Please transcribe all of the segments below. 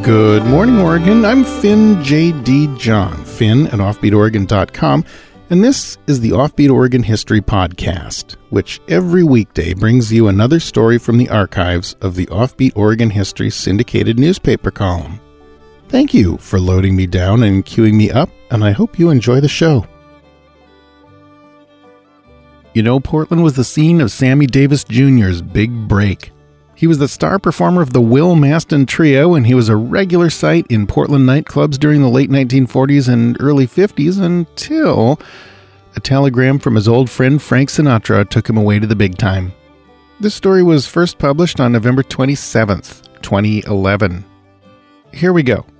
Good morning, Oregon. I'm Finn J.D. John, Finn at OffbeatOregon.com, and this is the Offbeat Oregon History Podcast, which every weekday brings you another story from the archives of the Offbeat Oregon History syndicated newspaper column. Thank you for loading me down and queuing me up, and I hope you enjoy the show. You know, Portland was the scene of Sammy Davis Jr.'s big break. He was the star performer of the Will Maston Trio, and he was a regular sight in Portland nightclubs during the late 1940s and early 50s until a telegram from his old friend Frank Sinatra took him away to the big time. This story was first published on November 27th, 2011. Here we go.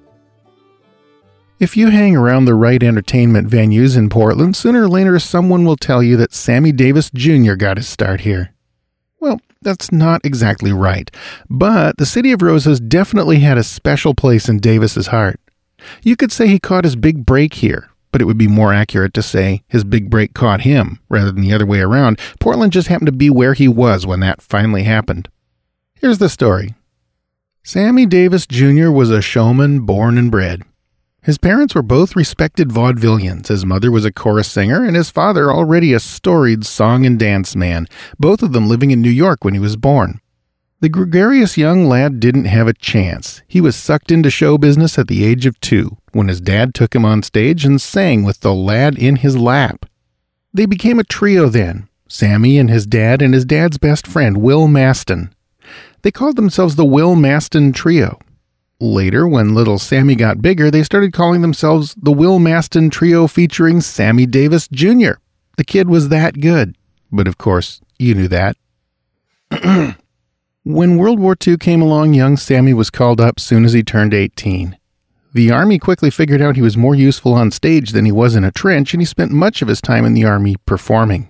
If you hang around the right entertainment venues in Portland, sooner or later someone will tell you that Sammy Davis Jr. got his start here. Well, that's not exactly right, but the City of Roses definitely had a special place in Davis's heart. You could say he caught his big break here, but it would be more accurate to say his big break caught him, rather than the other way around. Portland just happened to be where he was when that finally happened. Here's the story. Sammy Davis Jr. was a showman born and bred. His parents were both respected vaudevillians. His mother was a chorus singer, and his father already a storied song and dance man, both of them living in New York when he was born. The gregarious young lad didn't have a chance. He was sucked into show business at the age of 2, when his dad took him on stage and sang with the lad in his lap. They became a trio then, Sammy and his dad's best friend, Will Maston. They called themselves the Will Maston Trio. Later, when little Sammy got bigger, they started calling themselves the Will Maston Trio featuring Sammy Davis Jr. The kid was that good. But of course, you knew that. When World War II came along, young Sammy was called up soon as he turned 18. The Army quickly figured out he was more useful on stage than he was in a trench, and he spent much of his time in the Army performing.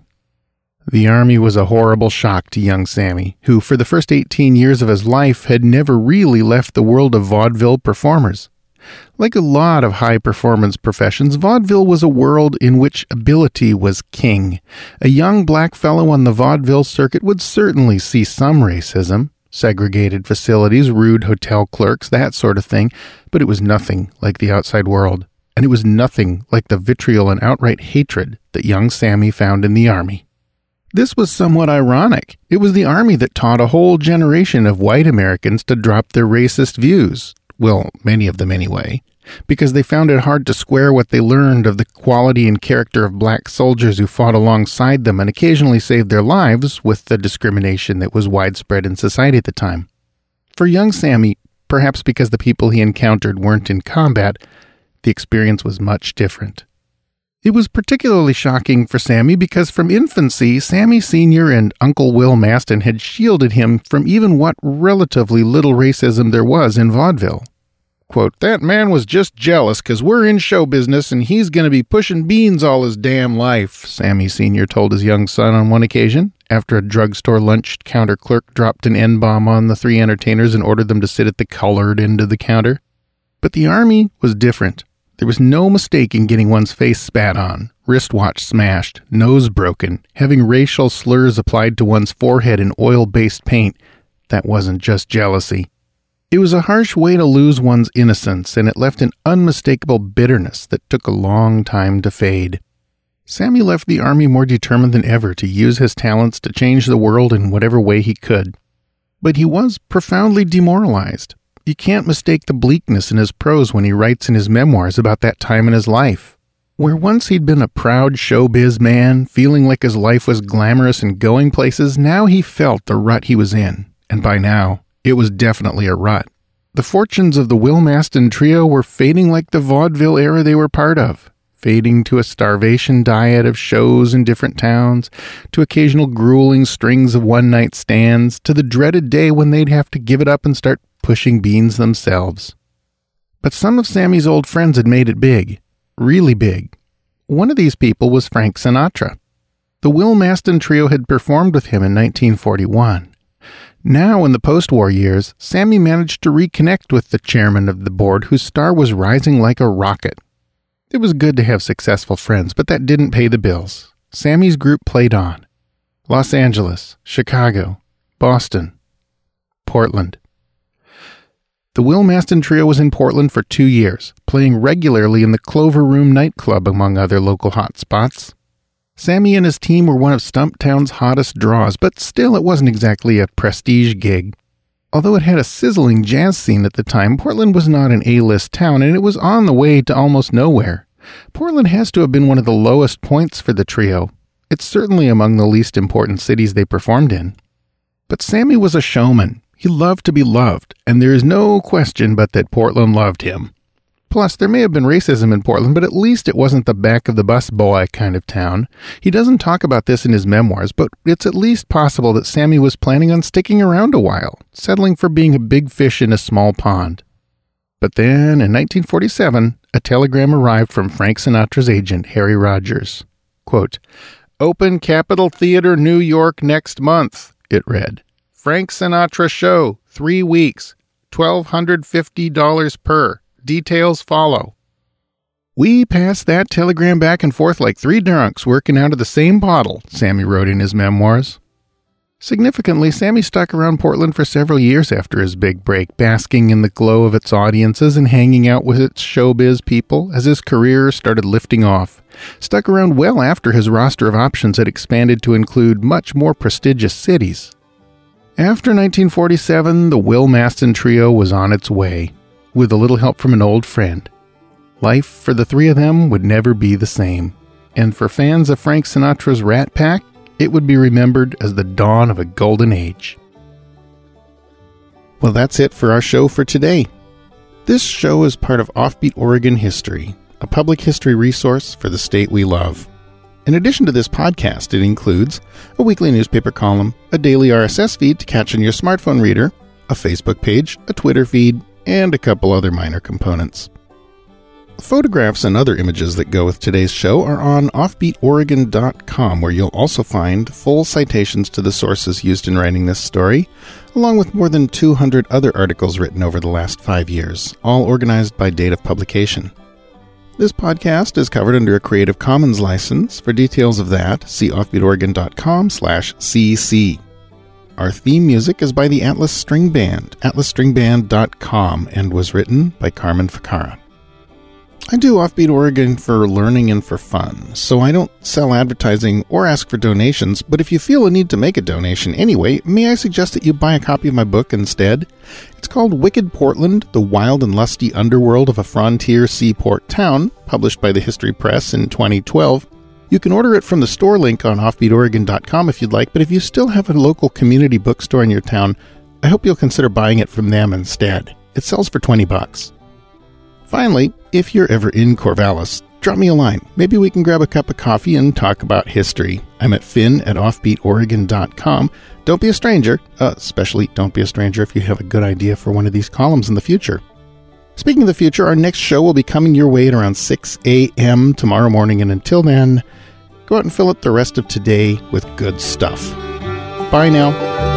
The Army was a horrible shock to young Sammy, who for the first 18 years of his life had never really left the world of vaudeville performers. Like a lot of high-performance professions, vaudeville was a world in which ability was king. A young black fellow on the vaudeville circuit would certainly see some racism, segregated facilities, rude hotel clerks, that sort of thing, but it was nothing like the outside world, and it was nothing like the vitriol and outright hatred that young Sammy found in the Army. This was somewhat ironic. It was the Army that taught a whole generation of white Americans to drop their racist views. Well, many of them anyway, because they found it hard to square what they learned of the quality and character of black soldiers who fought alongside them and occasionally saved their lives with the discrimination that was widespread in society at the time. For young Sammy, perhaps because the people he encountered weren't in combat, the experience was much different. It was particularly shocking for Sammy because from infancy, Sammy Sr. and Uncle Will Maston had shielded him from even what relatively little racism there was in vaudeville. Quote, "That man was just jealous because we're in show business and he's going to be pushing beans all his damn life," Sammy Sr. told his young son on one occasion, after a drugstore lunch counter clerk dropped an N-bomb on the 3 entertainers and ordered them to sit at the colored end of the counter. But the Army was different. There was no mistake in getting one's face spat on, wristwatch smashed, nose broken, having racial slurs applied to one's forehead in oil-based paint. That wasn't just jealousy. It was a harsh way to lose one's innocence, and it left an unmistakable bitterness that took a long time to fade. Sammy left the Army more determined than ever to use his talents to change the world in whatever way he could. But he was profoundly demoralized. You can't mistake the bleakness in his prose when he writes in his memoirs about that time in his life. Where once he'd been a proud showbiz man, feeling like his life was glamorous and going places, now he felt the rut he was in. And by now, it was definitely a rut. The fortunes of the Will Maston Trio were fading like the vaudeville era they were part of, fading to a starvation diet of shows in different towns, to occasional grueling strings of one-night stands, to the dreaded day when they'd have to give it up and start pushing beans themselves. But some of Sammy's old friends had made it big, really big. One of these people was Frank Sinatra. The Will Maston Trio had performed with him in 1941. Now, in the post-war years, Sammy managed to reconnect with the chairman of the board whose star was rising like a rocket. It was good to have successful friends, but that didn't pay the bills. Sammy's group played on. Los Angeles, Chicago, Boston, Portland. The Will Maston Trio was in Portland for 2 years, playing regularly in the Clover Room nightclub among other local hotspots. Sammy and his team were one of Stumptown's hottest draws, but still it wasn't exactly a prestige gig. Although it had a sizzling jazz scene at the time, Portland was not an A-list town, and it was on the way to almost nowhere. Portland has to have been one of the lowest points for the trio. It's certainly among the least important cities they performed in. But Sammy was a showman. He loved to be loved, and there is no question but that Portland loved him. Plus, there may have been racism in Portland, but at least it wasn't the back-of-the-bus boy kind of town. He doesn't talk about this in his memoirs, but it's at least possible that Sammy was planning on sticking around a while, settling for being a big fish in a small pond. But then, in 1947, a telegram arrived from Frank Sinatra's agent, Harry Rogers. Quote, "Open Capitol Theater, New York next month," it read. "Frank Sinatra show, 3 weeks, $1,250 per. Details follow." "We passed that telegram back and forth like 3 drunks working out of the same bottle," Sammy wrote in his memoirs. Significantly, Sammy stuck around Portland for several years after his big break, basking in the glow of its audiences and hanging out with its showbiz people as his career started lifting off. Stuck around well after his roster of options had expanded to include much more prestigious cities. After 1947, the Will Maston Trio was on its way, with a little help from an old friend. Life for the 3 of them would never be the same, and for fans of Frank Sinatra's Rat Pack, it would be remembered as the dawn of a golden age. Well, that's it for our show for today. This show is part of Offbeat Oregon History, a public history resource for the state we love. In addition to this podcast, it includes a weekly newspaper column, a daily RSS feed to catch on your smartphone reader, a Facebook page, a Twitter feed, and a couple other minor components. Photographs and other images that go with today's show are on offbeatoregon.com, where you'll also find full citations to the sources used in writing this story, along with more than 200 other articles written over the last 5 years, all organized by date of publication. This podcast is covered under a Creative Commons license. For details of that, see offbeatoregon.com/cc. Our theme music is by the Atlas String Band, atlasstringband.com, and was written by Carmen Ficarra. I do Offbeat Oregon for learning and for fun, so I don't sell advertising or ask for donations, but if you feel a need to make a donation anyway, may I suggest that you buy a copy of my book instead? It's called Wicked Portland, The Wild and Lusty Underworld of a Frontier Seaport Town, published by the History Press in 2012. You can order it from the store link on offbeatoregon.com if you'd like, but if you still have a local community bookstore in your town, I hope you'll consider buying it from them instead. It sells for $20. Finally, if you're ever in Corvallis, drop me a line. Maybe we can grab a cup of coffee and talk about history. I'm at finn@offbeatoregon.com. Don't be a stranger. Especially don't be a stranger if you have a good idea for one of these columns in the future. Speaking of the future, our next show will be coming your way at around 6 a.m. tomorrow morning, and until then, go out and fill up the rest of today with good stuff. Bye now.